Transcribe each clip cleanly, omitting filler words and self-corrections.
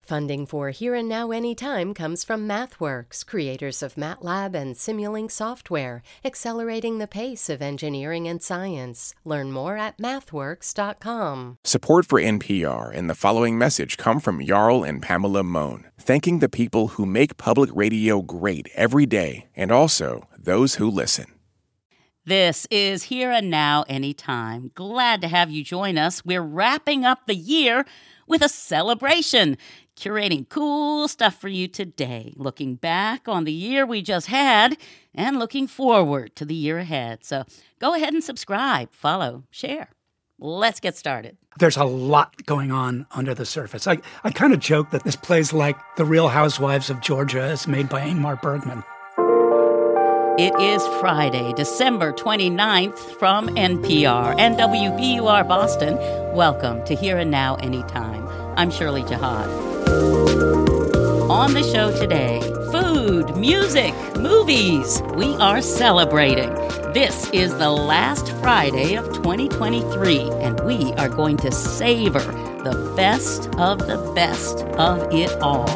Funding for Here and Now Anytime comes from MathWorks, creators of MATLAB and Simulink software, accelerating the pace of engineering and science. Learn more at mathworks.com. Support for NPR and the following message come from Jarl and Pamela Mohn, thanking the people who make public radio great every day and also those who listen. This is Here and Now Anytime. Glad to have you join us. We're wrapping up the year with a celebration, curating cool stuff for you today, looking back on the year we just had and looking forward to the year ahead. So go ahead and subscribe, follow, share. Let's get started. There's a lot going on under the surface. I kind of joke that this plays like The Real Housewives of Georgia as made by Ingmar Bergman. It is Friday, December 29th from NPR and WBUR Boston. Welcome to Here and Now Anytime. I'm Shirley Jihad. On the show today, food, music, movies. We are celebrating. This is the last Friday of 2023, and we are going to savor the best of it all.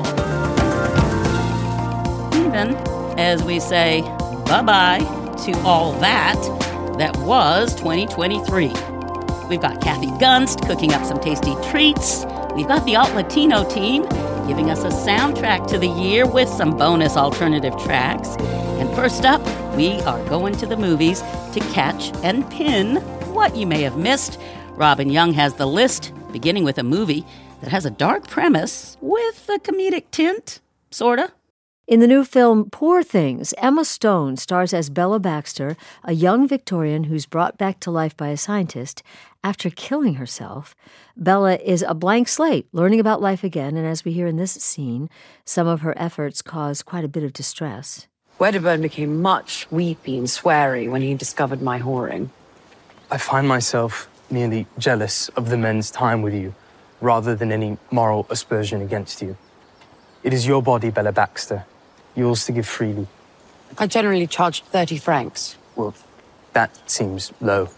Even as we say bye-bye to all that was 2023. We've got Kathy Gunst cooking up some tasty treats. We've got the Alt Latino team giving us a soundtrack to the year with some bonus alternative tracks. And first up, we are going to the movies to catch and pin what you may have missed. Robin Young has the list, beginning with a movie that has a dark premise with a comedic tint, sorta. In the new film Poor Things, Emma Stone stars as Bella Baxter, a young Victorian who's brought back to life by a scientist after killing herself. Bella is a blank slate, learning about life again, and as we hear in this scene, some of her efforts cause quite a bit of distress. Wedderburn became much weepy and sweary when he discovered my whoring. I find myself merely jealous of the men's time with you, rather than any moral aspersion against you. It is your body, Bella Baxter. Yours to give freely. I generally charged 30 francs. Well, that seems low.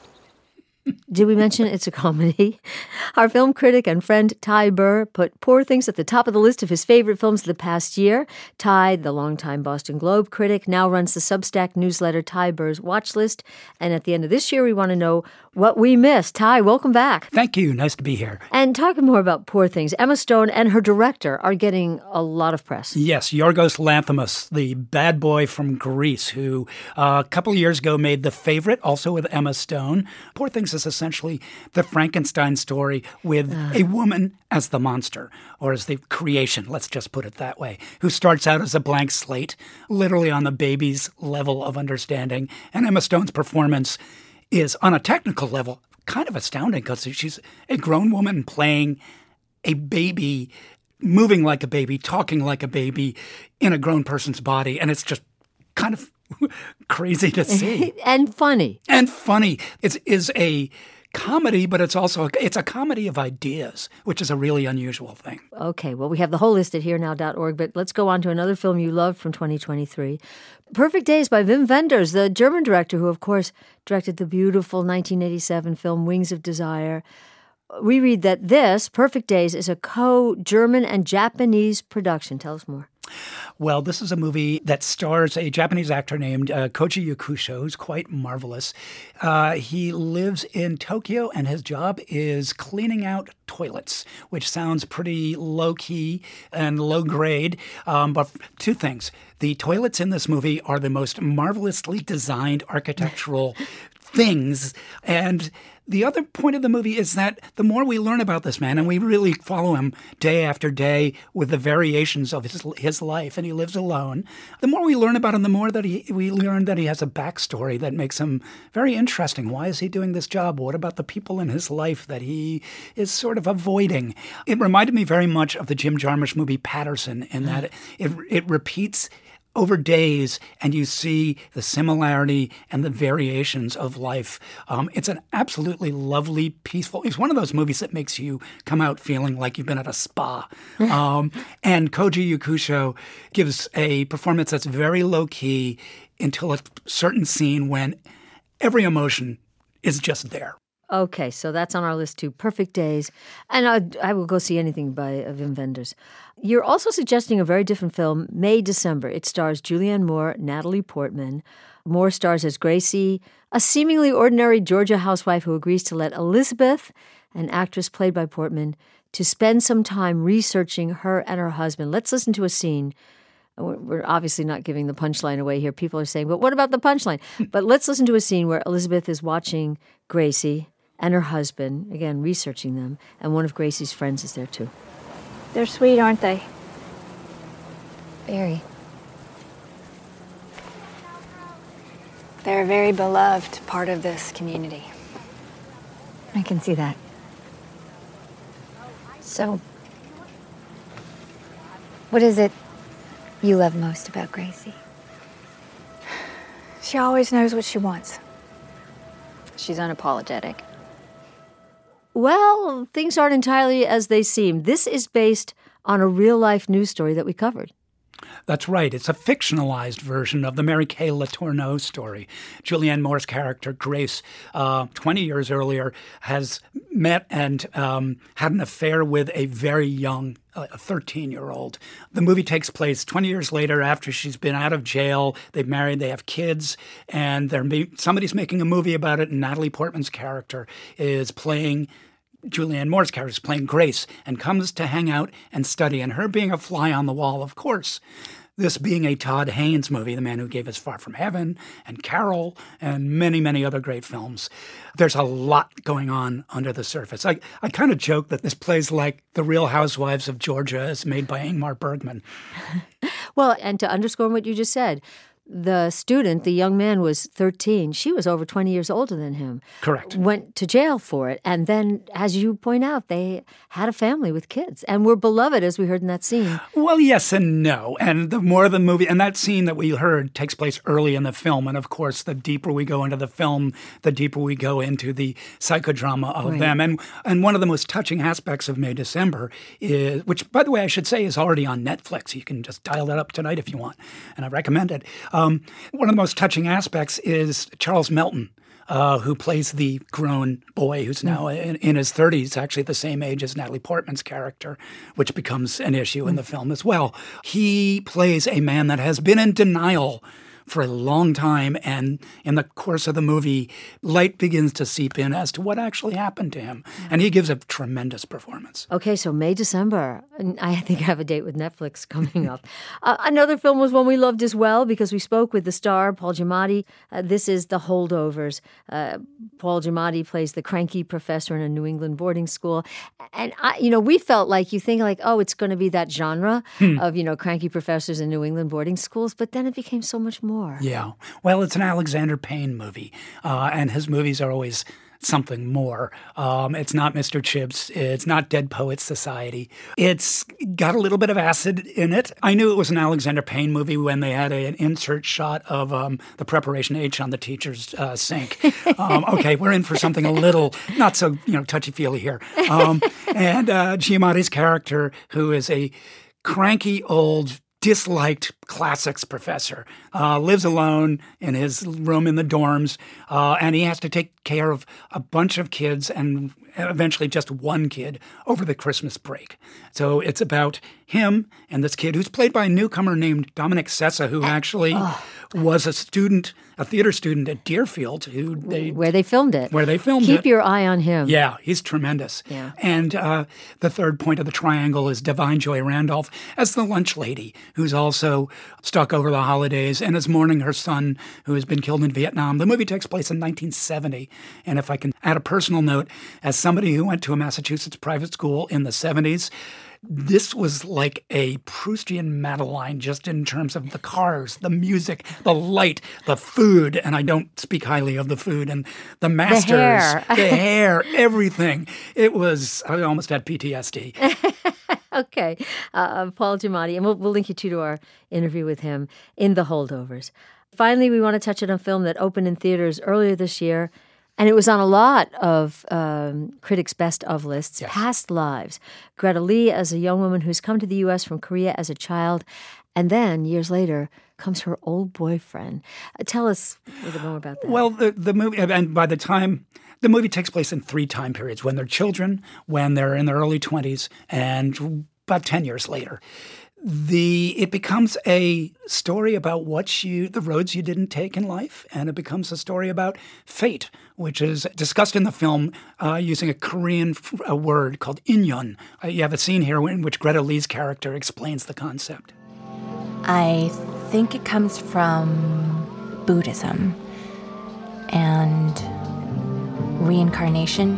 Did we mention it's a comedy? Our film critic and friend Ty Burr put Poor Things at the top of the list of his favorite films of the past year. Ty, the longtime Boston Globe critic, now runs the Substack newsletter Ty Burr's Watch List. And at the end of this year, we want to know what we missed. Ty, welcome back. Thank you. Nice to be here. And talking more about Poor Things, Emma Stone and her director are getting a lot of press. Yes, Yorgos Lanthimos, the bad boy from Greece, who a couple of years ago made The Favorite, also with Emma Stone. Poor Things is essentially the Frankenstein story with a woman as the monster, or as the creation, let's just put it that way, who starts out as a blank slate, literally on the baby's level of understanding. And Emma Stone's performance is, on a technical level, kind of astounding because she's a grown woman playing a baby, moving like a baby, talking like a baby in a grown person's body. And it's just kind of crazy to see. And funny. And funny. It is a comedy, but it's a comedy of ideas, which is a really unusual thing. Okay, well, we have the whole list at herenow.org, but let's go on to another film you loved from 2023. Perfect Days by Wim Wenders, the German director who, of course, directed the beautiful 1987 film Wings of Desire. We read that this, Perfect Days, is a co-German and Japanese production. Tell us more. Well, this is a movie that stars a Japanese actor named Koji Yakusho, who's quite marvelous. He lives in Tokyo, and his job is cleaning out toilets, which sounds pretty low-key and low-grade. But two things. The toilets in this movie are the most marvelously designed architectural things, and the other point of the movie is that the more we learn about this man, and we really follow him day after day with the variations of his life, and he lives alone, the more we learn about him, the more that we learn that he has a backstory that makes him very interesting. Why is he doing this job? What about the people in his life that he is sort of avoiding? It reminded me very much of the Jim Jarmusch movie Patterson in that it repeats over days, and you see the similarity and the variations of life. It's an absolutely lovely, peaceful. It's one of those movies that makes you come out feeling like you've been at a spa. And Koji Yakusho gives a performance that's very low-key until a certain scene when every emotion is just there. Okay, so that's on our list too. Perfect Days. And I will go see anything by Wim Wenders. You're also suggesting a very different film, May December. It stars Julianne Moore, Natalie Portman. Moore stars as Gracie, a seemingly ordinary Georgia housewife who agrees to let Elizabeth, an actress played by Portman, to spend some time researching her and her husband. Let's listen to a scene. We're obviously not giving the punchline away here. People are saying, but what about the punchline? But let's listen to a scene where Elizabeth is watching Gracie and her husband, again, researching them, and one of Gracie's friends is there too. They're sweet, aren't they? Very. They're a very beloved part of this community. I can see that. So, what is it you love most about Gracie? She always knows what she wants. She's unapologetic. Well, things aren't entirely as they seem. This is based on a real-life news story that we covered. That's right. It's a fictionalized version of the Mary Kay Letourneau story. Julianne Moore's character, Grace, 20 years earlier, has met and had an affair with a very young, a 13-year-old. The movie takes place 20 years later after she's been out of jail. They've married, they have kids, and somebody's making a movie about it, and Natalie Portman's character is playing Julianne Moore's character is playing Grace and comes to hang out and study. And her being a fly on the wall, of course, this being a Todd Haynes movie, the man who gave us Far From Heaven and Carol and many, many other great films, there's a lot going on under the surface. I kind of joke that this plays like The Real Housewives of Georgia as made by Ingmar Bergman. Well, and to underscore what you just said, the student, the young man, was 13. She was over 20 years older than him. Correct. Went to jail for it. And then, as you point out, they had a family with kids and were beloved, as we heard in that scene. Well, yes and no. And the more the movie, and that scene that we heard takes place early in the film. And of course, the deeper we go into the film, the deeper we go into the psychodrama of them. And one of the most touching aspects of May December is, which, by the way, I should say is already on Netflix. You can just dial that up tonight if you want. And I recommend it. One of the most touching aspects is Charles Melton, who plays the grown boy who's now in his 30s, actually the same age as Natalie Portman's character, which becomes an issue in the film as well. He plays a man that has been in denial for a long time, and in the course of the movie, light begins to seep in as to what actually happened to him. And he gives a tremendous performance. Okay, so May, December. I think I have a date with Netflix coming up. Another film was one we loved as well because we spoke with the star, Paul Giamatti. This is The Holdovers. Paul Giamatti plays the cranky professor in a New England boarding school. And, we felt like, you think like, oh, it's going to be that genre of, cranky professors in New England boarding schools. But then it became so much more. Yeah. Well, it's an Alexander Payne movie, and his movies are always something more. It's not Mr. Chips. It's not Dead Poets Society. It's got a little bit of acid in it. I knew it was an Alexander Payne movie when they had an insert shot of the preparation H on the teacher's sink. Okay, we're in for something a little not so touchy-feely here. And Giamatti's character, who is a cranky old disliked classics professor, lives alone in his room in the dorms, and he has to take care of a bunch of kids and eventually just one kid over the Christmas break. So it's about him and this kid who's played by a newcomer named Dominic Sessa, who actually was a theater student at Deerfield. Where they filmed it. Keep your eye on him. Yeah, he's tremendous. Yeah. And the third point of the triangle is Divine Joy Randolph as the lunch lady, who's also stuck over the holidays and is mourning her son who has been killed in Vietnam. The movie takes place in 1970. And if I can add a personal note, as somebody who went to a Massachusetts private school in the 70s, this was like a Proustian Madeline just in terms of the cars, the music, the light, the food, and I don't speak highly of the food, and the masters, the hair, everything. I almost had PTSD. Okay. Paul Giamatti, and we'll link you to our interview with him in The Holdovers. Finally, we want to touch on a film that opened in theaters earlier this year, And it was on a lot of critics' best of lists. Yes. Past lives. Greta Lee as a young woman who's come to the U.S. from Korea as a child, and then years later comes her old boyfriend. Tell us a little more about that. Well, the movie, and by the time the movie takes place in 3 time periods: when they're children, when they're in their early 20s, and about 10 years later. It becomes a story about the roads you didn't take in life, and it becomes a story about fate, which is discussed in the film using a Korean word called inyon. You have a scene here in which Greta Lee's character explains the concept. I think it comes from Buddhism and reincarnation.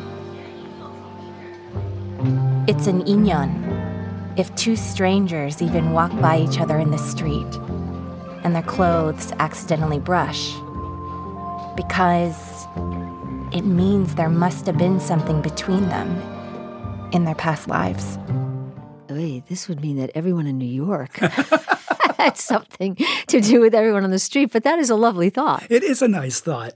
It's an inyon. If 2 strangers even walk by each other in the street and their clothes accidentally brush, because it means there must have been something between them in their past lives. Oy, this would mean that everyone in New York had something to do with everyone on the street, but that is a lovely thought. It is a nice thought,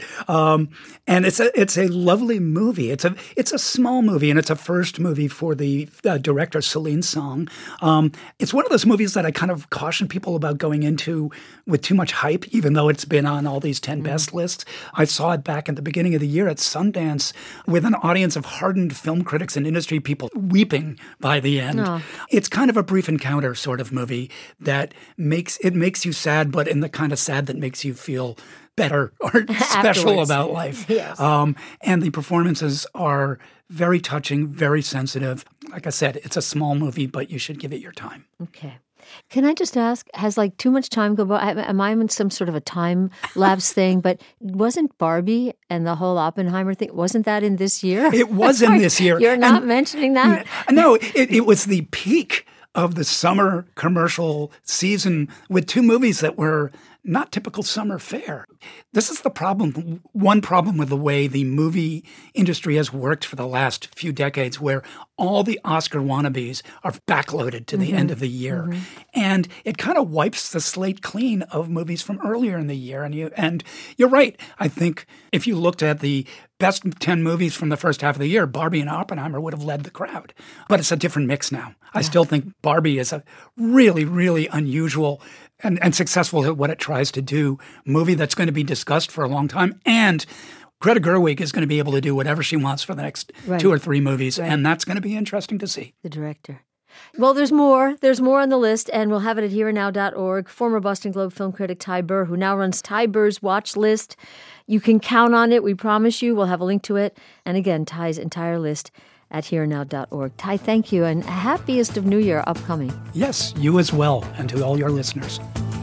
and it's a lovely movie. It's a small movie, and it's a first movie for the director Celine Song. It's one of those movies that I kind of caution people about going into with too much hype, even though it's been on all these 10 best lists. I saw it back at the beginning of the year at Sundance with an audience of hardened film critics and industry people weeping by the end. Oh. It's kind of a brief encounter sort of movie that makes you sad, but in the kind of sad that makes you feel better or special about life. Yes. And the performances are very touching, very sensitive. Like I said, it's a small movie, but you should give it your time. Okay. Can I just ask, has too much time go by? Am I in some sort of a time lapse thing? But wasn't Barbie and the whole Oppenheimer thing, wasn't that in this year? It was in this year. You're not mentioning that? No, it was the peak of the summer commercial season with 2 movies that were not typical summer fare. This is the problem. One problem with the way the movie industry has worked for the last few decades, where all the Oscar wannabes are backloaded to the end of the year. Mm-hmm. And it kind of wipes the slate clean of movies from earlier in the year. And you're right. I think if you looked at the best 10 movies from the first half of the year, Barbie and Oppenheimer would have led the crowd. But it's a different mix now. I still think Barbie is a really, really unusual and successful at what it tries to do movie that's going to be discussed for a long time. And Greta Gerwig is going to be able to do whatever she wants for the next 2 or 3 movies. Right. And that's going to be interesting to see. The director. Well, there's more. There's more on the list, and we'll have it at hereandnow.org. Former Boston Globe film critic Ty Burr, who now runs Ty Burr's Watch List. You can count on it. We promise you. We'll have a link to it. And again, Ty's entire list at hereandnow.org. Ty, thank you, and happiest of New Year upcoming. Yes, you as well, and to all your listeners.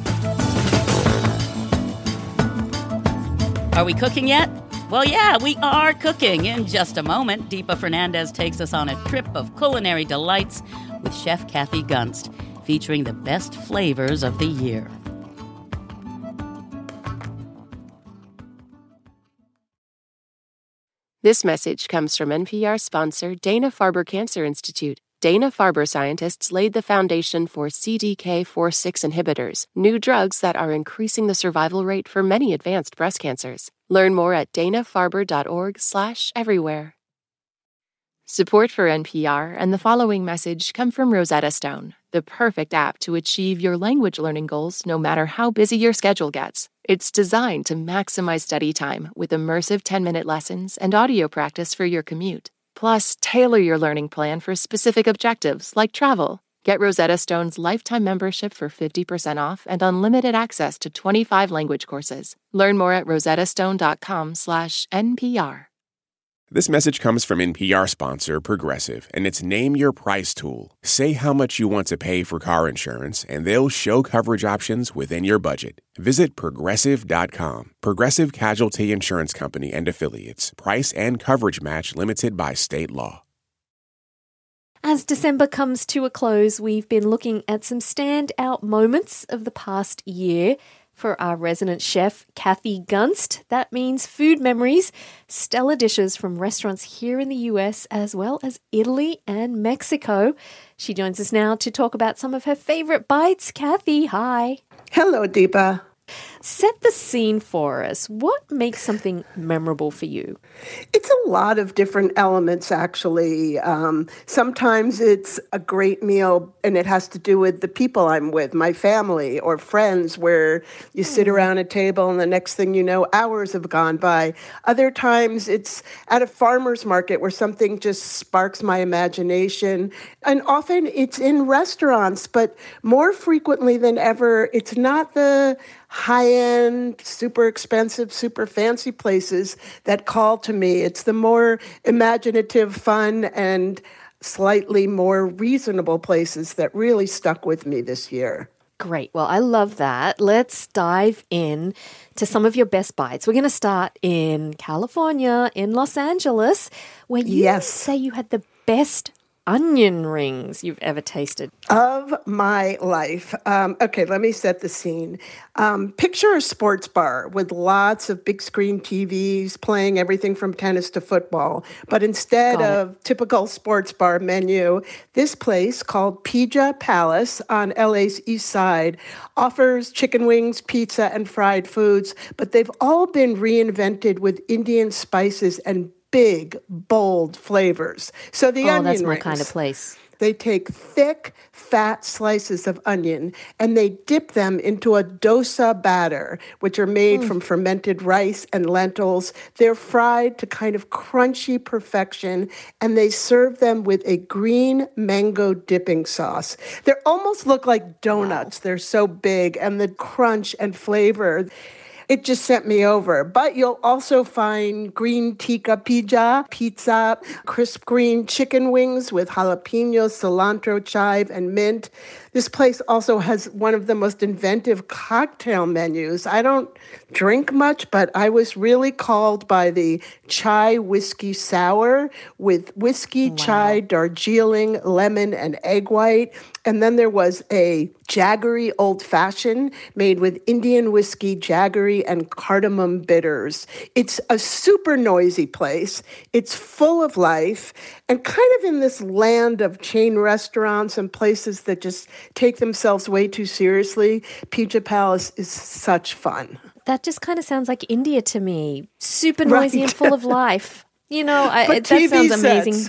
Are we cooking yet? Well, yeah, we are cooking. In just a moment, Deepa Fernandez takes us on a trip of culinary delights with Chef Kathy Gunst, featuring the best flavors of the year. This message comes from NPR sponsor Dana-Farber Cancer Institute. Dana-Farber scientists laid the foundation for CDK4/6 inhibitors, new drugs that are increasing the survival rate for many advanced breast cancers. Learn more at danafarber.org/everywhere. Support for NPR and the following message come from Rosetta Stone, the perfect app to achieve your language learning goals no matter how busy your schedule gets. It's designed to maximize study time with immersive 10-minute lessons and audio practice for your commute. Plus, tailor your learning plan for specific objectives like travel. Get Rosetta Stone's lifetime membership for 50% off and unlimited access to 25 language courses. Learn more at rosettastone.com/NPR. This message comes from NPR sponsor Progressive and its Name Your Price tool. Say how much you want to pay for car insurance, and they'll show coverage options within your budget. Visit Progressive.com. Progressive Casualty Insurance Company and Affiliates. Price and coverage match limited by state law. As December comes to a close, we've been looking at some standout moments of the past year. For our resident chef, Kathy Gunst, that means food memories, stellar dishes from restaurants here in the US as well as Italy and Mexico. She joins us now to talk about some of her favorite bites. Kathy, hi. Hello, Deepa. Set the scene for us. What makes something memorable for you? It's a lot of different elements, actually. Sometimes it's a great meal, and it has to do with the people I'm with, my family or friends, where you sit around a table and the next thing you know, hours have gone by. Other times it's at a farmer's market where something just sparks my imagination. And often it's in restaurants, but more frequently than ever, it's not the high-end, super expensive, super fancy places that call to me. It's the more imaginative, fun, and slightly more reasonable places that really stuck with me this year. Great. Well, I love that. Let's dive in to some of your best bites. We're going to start in California, in Los Angeles, where you say you had the best onion rings you've ever tasted. Of my life. Okay, let me set the scene. Picture a sports bar with lots of big screen TVs playing everything from tennis to football. But instead of typical sports bar menu, this place called Pizza Palace on LA's East Side offers chicken wings, pizza, and fried foods, but they've all been reinvented with Indian spices and big, bold flavors. So the onion that's my rings, kind of place. They take thick, fat slices of onion and they dip them into a dosa batter, which are made from fermented rice and lentils. They're fried to kind of crunchy perfection, and they serve them with a green mango dipping sauce. They almost look like donuts. Wow. They're so big, and the crunch and flavor, it just sent me over. But you'll also find green tikka pizza, crisp green chicken wings with jalapenos, cilantro, chive, and mint. This place also has one of the most inventive cocktail menus. I don't drink much, but I was really called by the chai whiskey sour with whiskey, chai, Darjeeling, lemon, and egg white. And then there was a jaggery old-fashioned made with Indian whiskey, jaggery, and cardamom bitters. It's a super noisy place. It's full of life, and kind of in this land of chain restaurants and places that just take themselves way too seriously, Pizza Palace is such fun. That just kind of sounds like India to me. Super noisy and full of life. You know, that sounds amazing.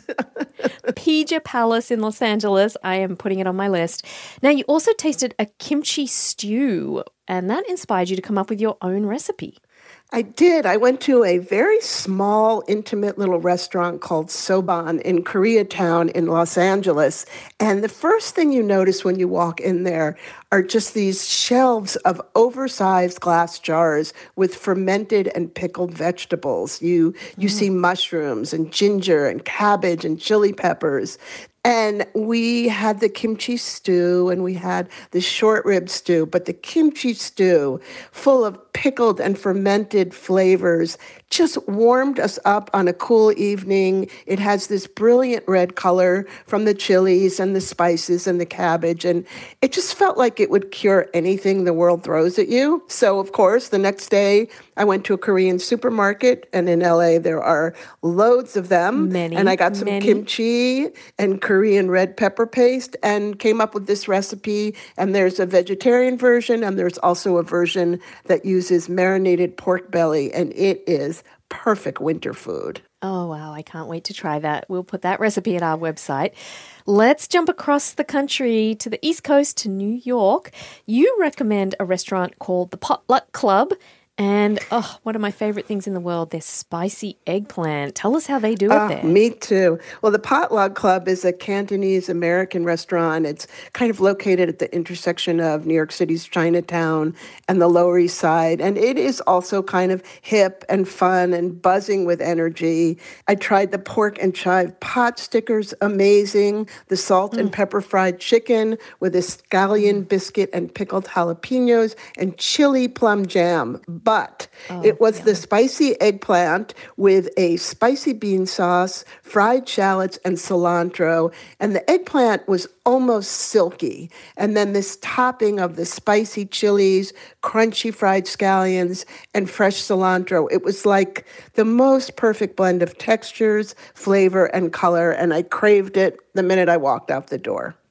Pizza Palace in Los Angeles. I am putting it on my list. Now, you also tasted a kimchi stew, and that inspired you to come up with your own recipe. I did. I went to a very small, intimate little restaurant called Soban in Koreatown in Los Angeles. And the first thing you notice when you walk in there are just these shelves of oversized glass jars with fermented and pickled vegetables. You see mushrooms and ginger and cabbage and chili peppers. And we had the kimchi stew and we had the short rib stew, but the kimchi stew, full of pickled and fermented flavors, just warmed us up on a cool evening. It has this brilliant red color from the chilies and the spices and the cabbage, and it just felt like it would cure anything the world throws at you. So, of course, the next day I went to a Korean supermarket, and in LA there are loads of them. And I got some kimchi and Korean red pepper paste and came up with this recipe. And there's a vegetarian version, and there's also a version that uses marinated pork belly, and it is perfect winter food. Oh, wow. I can't wait to try that. We'll put that recipe at our website. Let's jump across the country to the East Coast to New York. You recommend a restaurant called the Potluck Club. And, one of my favorite things in the world, their spicy eggplant. Tell us how they do it there. Me too. Well, the Potluck Club is a Cantonese-American restaurant. It's kind of located at the intersection of New York City's Chinatown and the Lower East Side. And it is also kind of hip and fun and buzzing with energy. I tried the pork and chive pot stickers, amazing. The salt and pepper fried chicken with a scallion biscuit and pickled jalapenos and chili plum jam. But it was the spicy eggplant with a spicy bean sauce, fried shallots, and cilantro. And the eggplant was almost silky. And then this topping of the spicy chilies, crunchy fried scallions, and fresh cilantro. It was like the most perfect blend of textures, flavor, and color. And I craved it the minute I walked out the door.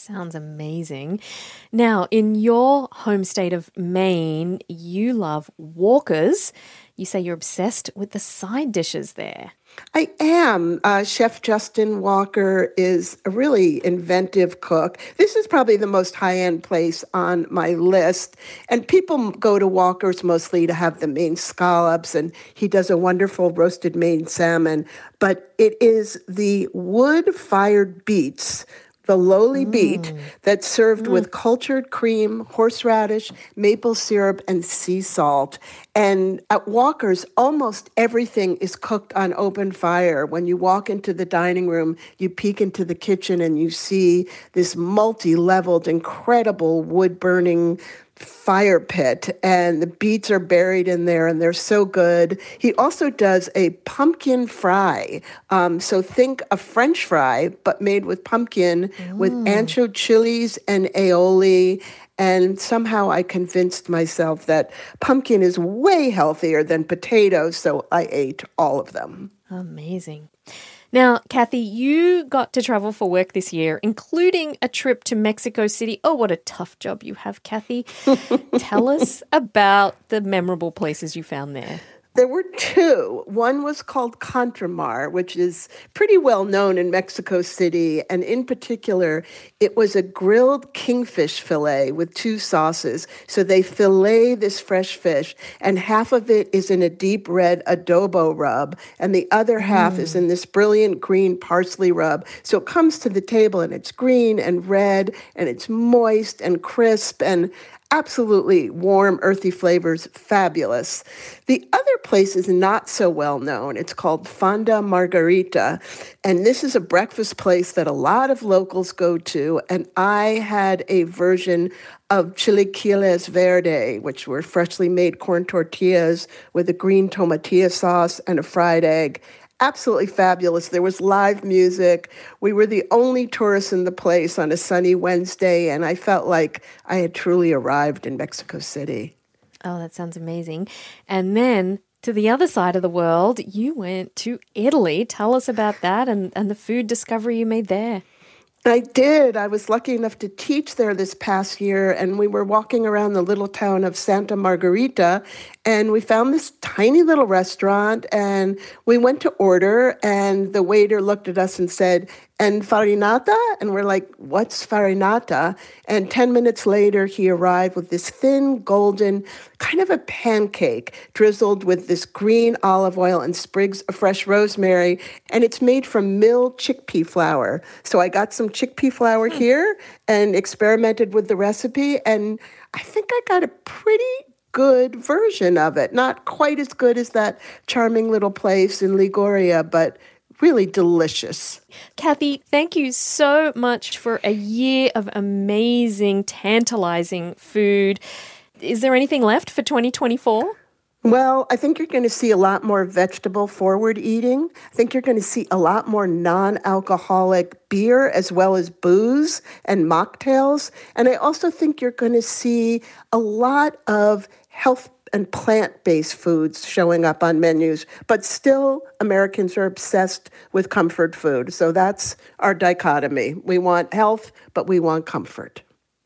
Sounds amazing. Now, in your home state of Maine, you love Walker's. You say you're obsessed with the side dishes there. I am. Chef Justin Walker is a really inventive cook. This is probably the most high-end place on my list. And people go to Walker's mostly to have the Maine scallops, and he does a wonderful roasted Maine salmon. But it is the wood-fired beets, the lowly beet, that's served with cultured cream, horseradish, maple syrup, and sea salt. And at Walker's, almost everything is cooked on open fire. When you walk into the dining room, you peek into the kitchen and you see this multi-leveled, incredible wood-burning fire pit, and the beets are buried in there, and they're so good. He also does a pumpkin fry. So think a French fry, but made with pumpkin, with ancho chilies and aioli. And somehow I convinced myself that pumpkin is way healthier than potatoes, so I ate all of them. Amazing. Now, Kathy, you got to travel for work this year, including a trip to Mexico City. Oh, what a tough job you have, Kathy. Tell us about the memorable places you found there. There were two. One was called Contramar, which is pretty well known in Mexico City. And in particular, it was a grilled kingfish fillet with two sauces. So they fillet this fresh fish, and half of it is in a deep red adobo rub, and the other half is in this brilliant green parsley rub. So it comes to the table, and it's green and red, and it's moist and crisp, and absolutely warm, earthy flavors, fabulous. The other place is not so well known. It's called Fonda Margarita, and this is a breakfast place that a lot of locals go to, and I had a version of chilaquiles verde, which were freshly made corn tortillas with a green tomatilla sauce and a fried egg. Absolutely fabulous. There was live music. We were the only tourists in the place on a sunny Wednesday, and I felt like I had truly arrived in Mexico City. Oh, that sounds amazing. And then to the other side of the world, you went to Italy. Tell us about that and the food discovery you made there. I did. I was lucky enough to teach there this past year, and we were walking around the little town of Santa Margherita, and we found this tiny little restaurant, and we went to order, and the waiter looked at us and said, "And farinata?" And we're like, "What's farinata?" And 10 minutes later, he arrived with this thin, golden, kind of a pancake drizzled with this green olive oil and sprigs of fresh rosemary, and it's made from milled chickpea flour. So I got some chickpea flour here and experimented with the recipe, and I think I got a pretty good version of it. Not quite as good as that charming little place in Liguria, but really delicious. Kathy, thank you so much for a year of amazing, tantalizing food. Is there anything left for 2024? Well, I think you're going to see a lot more vegetable-forward eating. I think you're going to see a lot more non-alcoholic beer as well as booze and mocktails. And I also think you're going to see a lot of health and plant-based foods showing up on menus. But still, Americans are obsessed with comfort food. So that's our dichotomy. We want health, but we want comfort.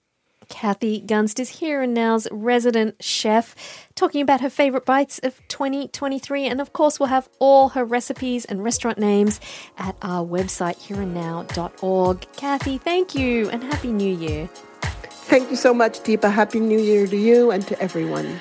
Kathy Gunst is Here and Now's resident chef, talking about her favourite bites of 2023. And of course, we'll have all her recipes and restaurant names at our website, hereandnow.org. Kathy, thank you and Happy New Year. Thank you so much, Deepa. Happy New Year to you and to everyone.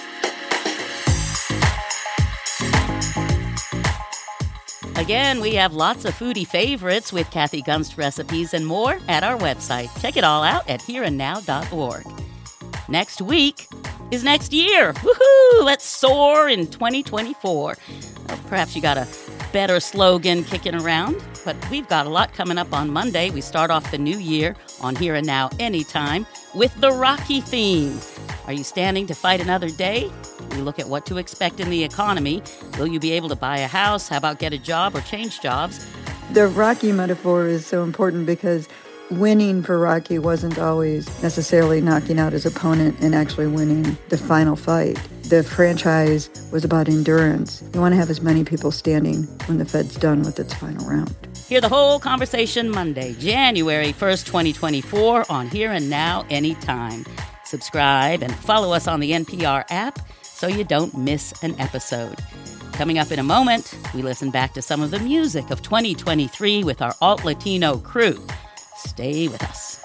Again, we have lots of foodie favorites with Kathy Gunst recipes and more at our website. Check it all out at hereandnow.org. Next week is next year. Woohoo! Let's soar in 2024. Well, perhaps you got a better slogan kicking around, but we've got a lot coming up on Monday. We start off the new year on Here and Now Anytime with the Rocky theme. Are you standing to fight another day? We look at what to expect in the economy. Will you be able to buy a house? How about get a job or change jobs? The Rocky metaphor is so important because winning for Rocky wasn't always necessarily knocking out his opponent and actually winning the final fight. The franchise was about endurance. You want to have as many people standing when the Fed's done with its final round. Hear the whole conversation Monday, January 1st, 2024 on Here and Now Anytime. Subscribe and follow us on the NPR app so you don't miss an episode. Coming up in a moment, we listen back to some of the music of 2023 with our Alt Latino crew. Stay with us.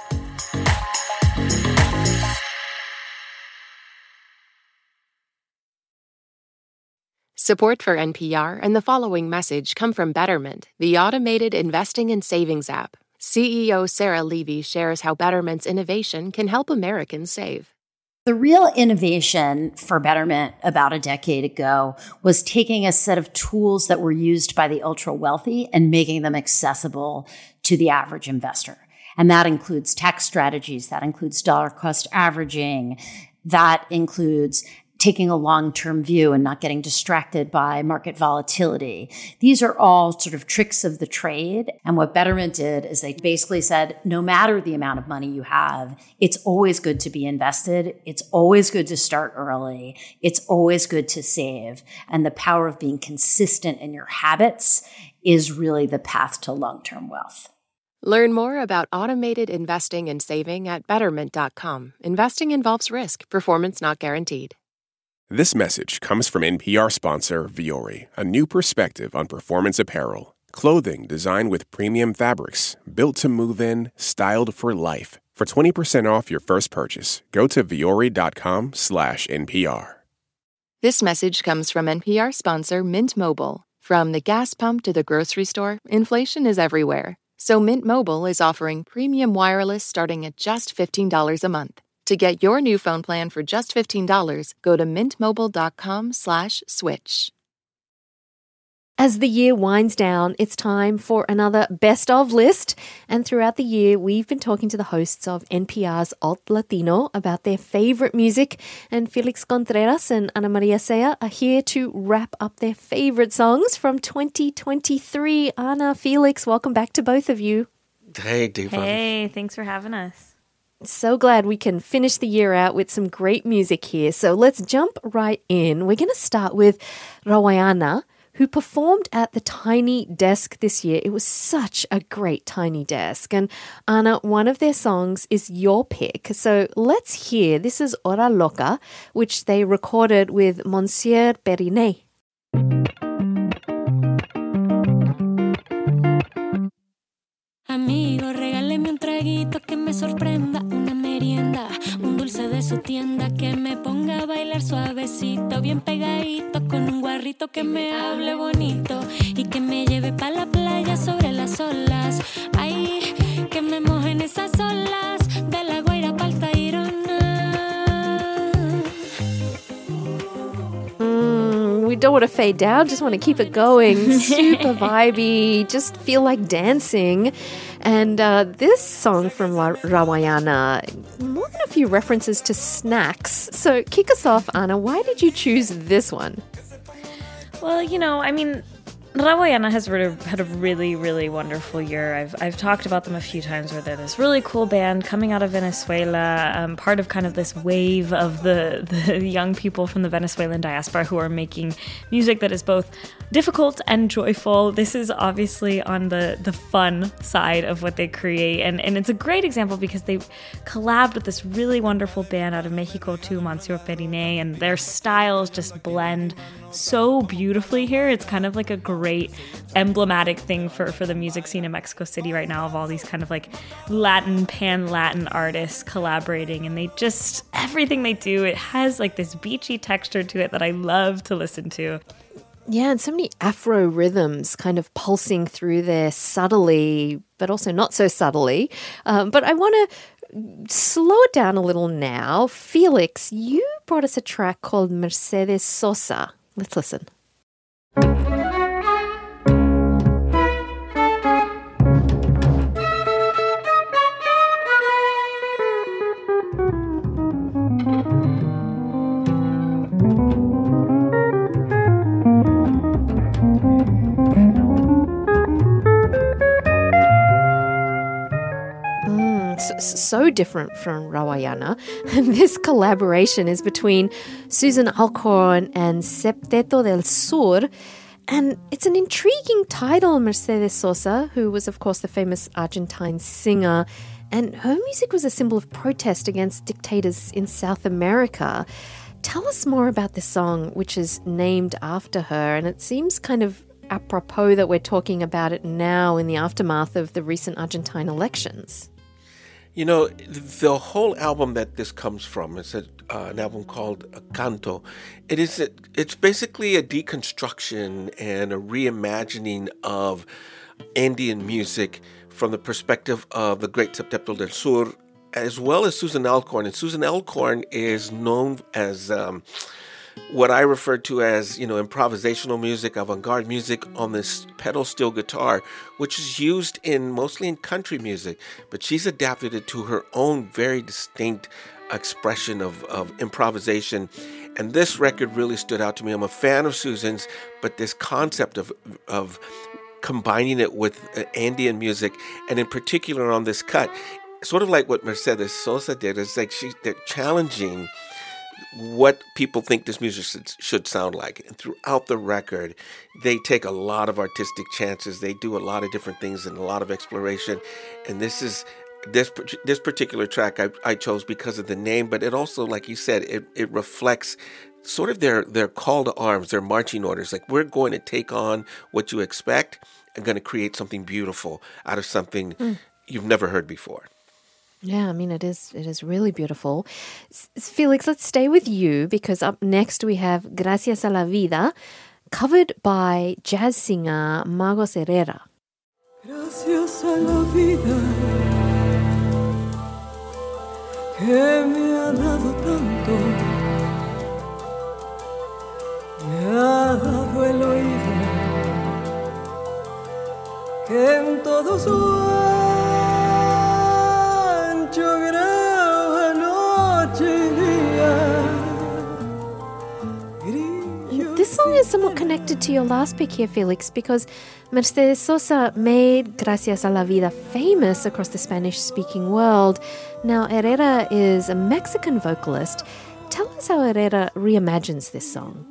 Support for NPR and the following message come from Betterment, the automated investing and savings app. CEO Sarah Levy shares how Betterment's innovation can help Americans save. The real innovation for Betterment about a decade ago was taking a set of tools that were used by the ultra-wealthy and making them accessible to the average investor. And that includes tax strategies, that includes dollar cost averaging, that includes taking a long-term view and not getting distracted by market volatility. These are all sort of tricks of the trade. And what Betterment did is they basically said, no matter the amount of money you have, it's always good to be invested. It's always good to start early. It's always good to save. And the power of being consistent in your habits is really the path to long-term wealth. Learn more about automated investing and saving at Betterment.com. Investing involves risk. Performance not guaranteed. This message comes from NPR sponsor Vuori, a new perspective on performance apparel. Clothing designed with premium fabrics, built to move in, styled for life. For 20% off your first purchase, go to vuori.com/NPR. This message comes from NPR sponsor Mint Mobile. From the gas pump to the grocery store, inflation is everywhere. So Mint Mobile is offering premium wireless starting at just $15 a month. To get your new phone plan for just $15, go to mintmobile.com/switch. As the year winds down, it's time for another Best Of list. And throughout the year, we've been talking to the hosts of NPR's Alt Latino about their favorite music. And Felix Contreras and Ana Maria Sea are here to wrap up their favorite songs from 2023. Ana, Felix, welcome back to both of you. Hey, Diva. Hey, thanks for having us. So glad we can finish the year out with some great music here. So let's jump right in. We're going to start with Rawayana, who performed at the Tiny Desk this year. It was such a great Tiny Desk. And Ana, one of their songs is your pick. So let's hear. This is Hora Loca, which they recorded with Monsieur Perinet. Amigo, regáleme un traguito que me sorprenda, una merienda, un dulce de su tienda que me ponga a bailar suavecito, bien pegadito, con un guarrito que me hable bonito y que me lleve pa' la playa sobre las olas. Ay, que me mojen esas olas de La Guaira pa'l Tayrona. We don't want to fade down, just want to keep it going. Super vibey, just feel like dancing. And this song from Rawayana, more than a few references to snacks. So kick us off, Ana. Why did you choose this one? Well, Rawayana has had a really, really wonderful year. I've talked about them a few times where they're this really cool band coming out of Venezuela, part of kind of this wave of the young people from the Venezuelan diaspora who are making music that is both difficult and joyful. This is obviously on the fun side of what they create, and it's a great example because they collabed with this really wonderful band out of Mexico too, Monsieur Perinet, and their styles just blend so beautifully here. It's kind of like a great emblematic thing for the music scene in Mexico City right now, of all these kind of like pan-Latin artists collaborating, and they just, everything they do, it has like this beachy texture to it that I love to listen to. Yeah, and so many Afro rhythms kind of pulsing through there subtly, but also not so subtly. But I want to slow it down a little now. Felix, you brought us a track called Mercedes Sosa. Let's listen. so different from Rawayana. And this collaboration is between Susan Alcorn and Septeto del Sur. And it's an intriguing title, Mercedes Sosa, who was, of course, the famous Argentine singer. And her music was a symbol of protest against dictators in South America. Tell us more about this song, which is named after her. And it seems kind of apropos that we're talking about it now in the aftermath of the recent Argentine elections. You know, the whole album that this comes from is an album called Canto. It's basically a deconstruction and a reimagining of Andean music from the perspective of the great Septeto del Sur, as well as Susan Alcorn. And Susan Alcorn is known as what I refer to as, improvisational music, avant-garde music on this pedal steel guitar, which is used mostly in country music, but she's adapted it to her own very distinct expression of improvisation. And this record really stood out to me. I'm a fan of Susan's, but this concept of combining it with Andean music, and in particular on this cut, sort of like what Mercedes Sosa did, is like they're challenging what people think this music should sound like. And throughout the record, they take a lot of artistic chances. They do a lot of different things and a lot of exploration. And this particular track I chose because of the name, but it also, like you said, it reflects sort of their call to arms, their marching orders. Like, we're going to take on what you expect and going to create something beautiful out of something you've never heard before. Yeah, I mean, it is really beautiful. Felix, let's stay with you, because up next we have Gracias a la Vida, covered by jazz singer Magos Herrera. Gracias a la vida que me ha dado tanto, me ha dado el oído que en todo su This song is somewhat connected to your last pick here, Felix, because Mercedes Sosa made Gracias a la Vida famous across the Spanish-speaking world. Now, Herrera is a Mexican vocalist. Tell us how Herrera reimagines this song.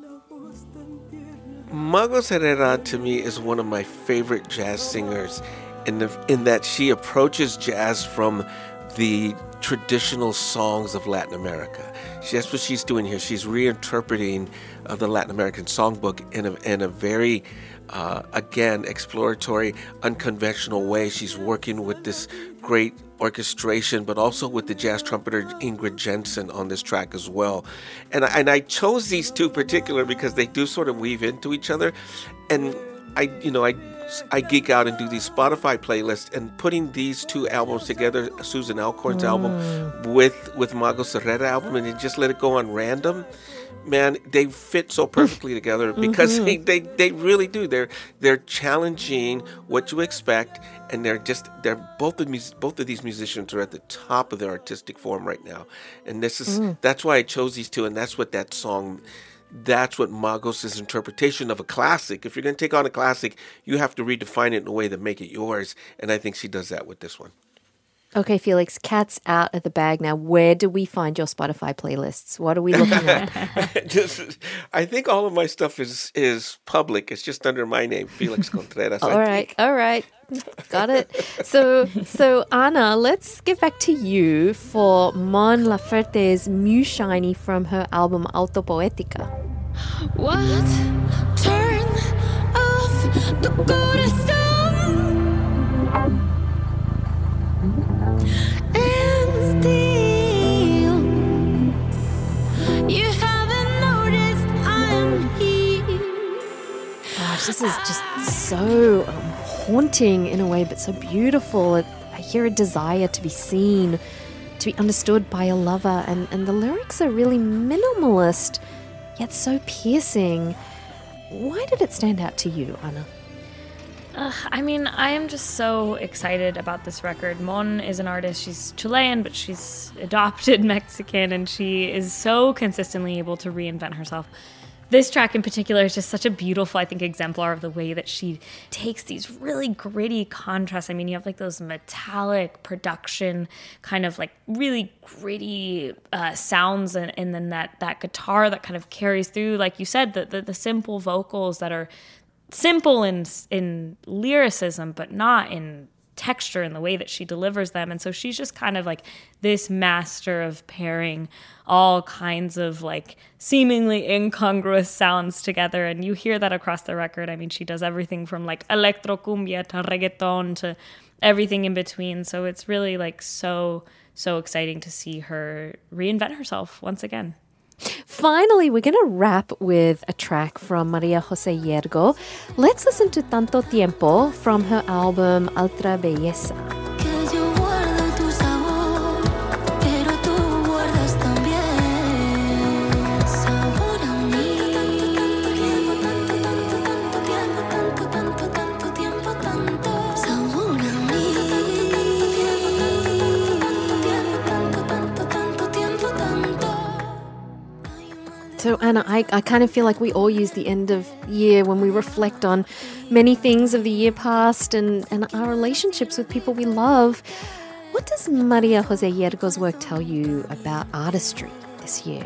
Magos Herrera, to me, is one of my favorite jazz singers in that she approaches jazz from the traditional songs of Latin America. That's what she's doing here. She's reinterpreting the Latin American songbook in a very, again, exploratory, unconventional way. She's working with this great orchestration, but also with the jazz trumpeter Ingrid Jensen on this track as well. And I chose these two particular because they do sort of weave into each other. And I geek out and do these Spotify playlists, and putting these two albums together, Susan Alcorn's album with Magos Herrera album, and just let it go on random, man, they fit so perfectly together because they really do. They're challenging what you expect, and they're both of these musicians are at the top of their artistic form right now, and that's why I chose these two, and that's what Magos' interpretation of a classic. If you're going to take on a classic, you have to redefine it in a way that make it yours. And I think she does that with this one. Okay, Felix, cat's out of the bag now. Where do we find your Spotify playlists? What are we looking at? I think all of my stuff is public. It's just under my name, Felix Contreras. All right. Got it. So Ana, let's get back to you for Mon Laferte's Mu Shiny from her album Alto Poética. What? Turn off the corazón and still you haven't noticed I'm here. Gosh, this is just so haunting in a way, but so beautiful. I hear a desire to be seen, to be understood by a lover, and the lyrics are really minimalist, yet so piercing. Why did it stand out to you, Ana? I am just so excited about this record. Mon is an artist. She's Chilean, but she's adopted Mexican, and she is so consistently able to reinvent herself This track in particular is just such a beautiful, I think, exemplar of the way that she takes these really gritty contrasts. I mean, you have like those metallic production, kind of like really gritty sounds, and then that guitar that kind of carries through, like you said, the simple vocals that are simple in lyricism, but not in texture in the way that she delivers them. And so she's just kind of like this master of pairing all kinds of like seemingly incongruous sounds together, and you hear that across the record. I mean, she does everything from like electrocumbia to reggaeton to everything in between. So it's really like so exciting to see her reinvent herself once again. Finally, we're going to wrap with a track from María José Yergo. Let's listen to Tanto Tiempo from her album Altra Belleza. So, Anna, I kind of feel like we all use the end of year when we reflect on many things of the year past and our relationships with people we love. What does María José Yergo's work tell you about artistry this year?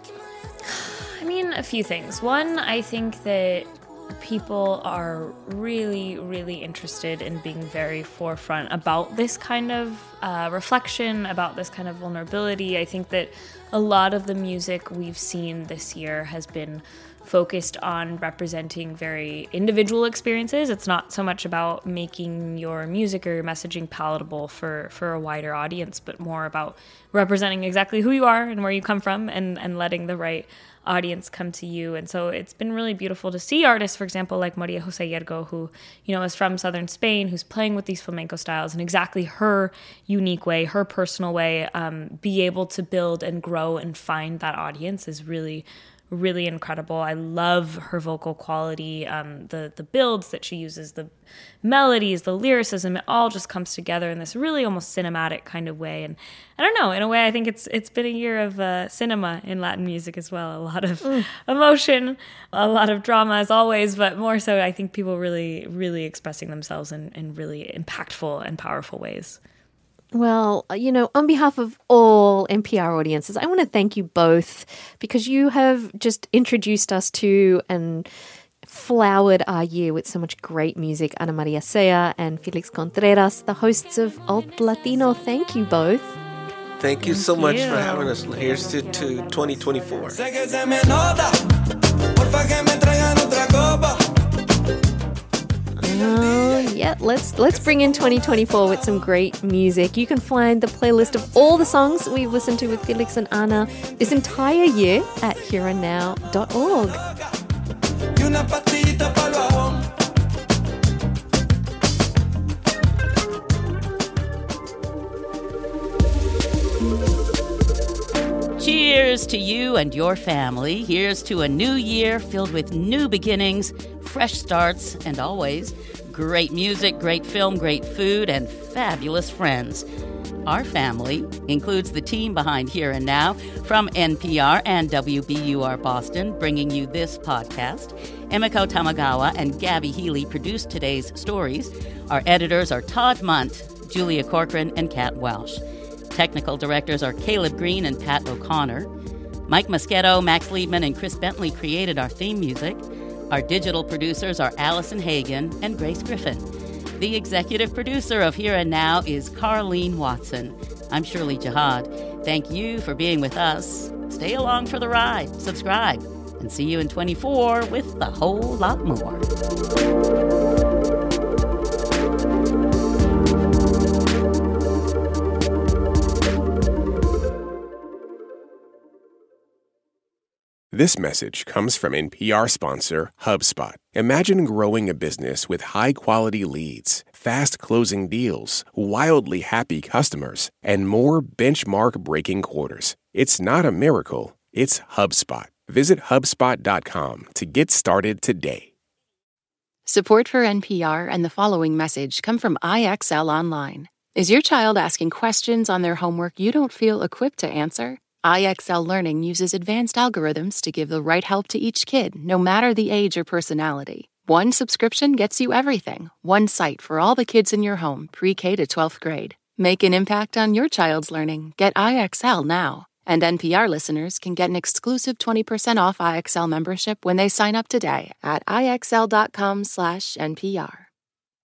I mean, a few things. One, I think that people are really, really interested in being very forefront about this kind of reflection, about this kind of vulnerability. I think that a lot of the music we've seen this year has been focused on representing very individual experiences. It's not so much about making your music or your messaging palatable for a wider audience, but more about representing exactly who you are and where you come from, and letting the right audience come to you. And so it's been really beautiful to see artists, for example, like María José Yergo, who, is from southern Spain, who's playing with these flamenco styles in exactly her unique way, her personal way, be able to build and grow and find that audience is really, really incredible. I love her vocal quality, the builds that she uses, the melodies, the lyricism, it all just comes together in this really almost cinematic kind of way. And I don't know, in a way, I think it's been a year of cinema in Latin music as well. A lot of emotion, a lot of drama as always, but more so I think people really, really expressing themselves in really impactful and powerful ways. Well, on behalf of all NPR audiences, I want to thank you both because you have just introduced us to and flowered our year with so much great music. Ana Maria Sea and Felix Contreras, the hosts of Alt Latino. Thank you both. Thank you so much for having us. Here's to 2024. Yeah, let's bring in 2024 with some great music. You can find the playlist of all the songs we've listened to with Felix and Ana this entire year at hereandnow.org. Cheers to you and your family. Here's to a new year filled with new beginnings, fresh starts, and always great music, great film, great food, and fabulous friends. Our family includes the team behind Here and Now from NPR and WBUR Boston, bringing you this podcast. Emiko Tamagawa and Gabby Healy produced today's stories. Our editors are Todd Munt, Julia Corcoran, and Kat Welsh. Technical directors are Caleb Green and Pat O'Connor. Mike Moschetto, Max Liebman, and Chris Bentley created our theme music. Our digital producers are Allison Hagen and Grace Griffin. The executive producer of Here and Now is Carlene Watson. I'm Shirley Jihad. Thank you for being with us. Stay along for the ride, subscribe, and see you in 24 with a whole lot more. This message comes from NPR sponsor HubSpot. Imagine growing a business with high-quality leads, fast-closing deals, wildly happy customers, and more benchmark-breaking quarters. It's not a miracle, it's HubSpot. Visit HubSpot.com to get started today. Support for NPR and the following message come from IXL Online. Is your child asking questions on their homework you don't feel equipped to answer? IXL Learning uses advanced algorithms to give the right help to each kid, no matter the age or personality. One subscription gets you everything. One site for all the kids in your home, pre-K to 12th grade. Make an impact on your child's learning. Get IXL now. And NPR listeners can get an exclusive 20% off IXL membership when they sign up today at IXL.com/NPR.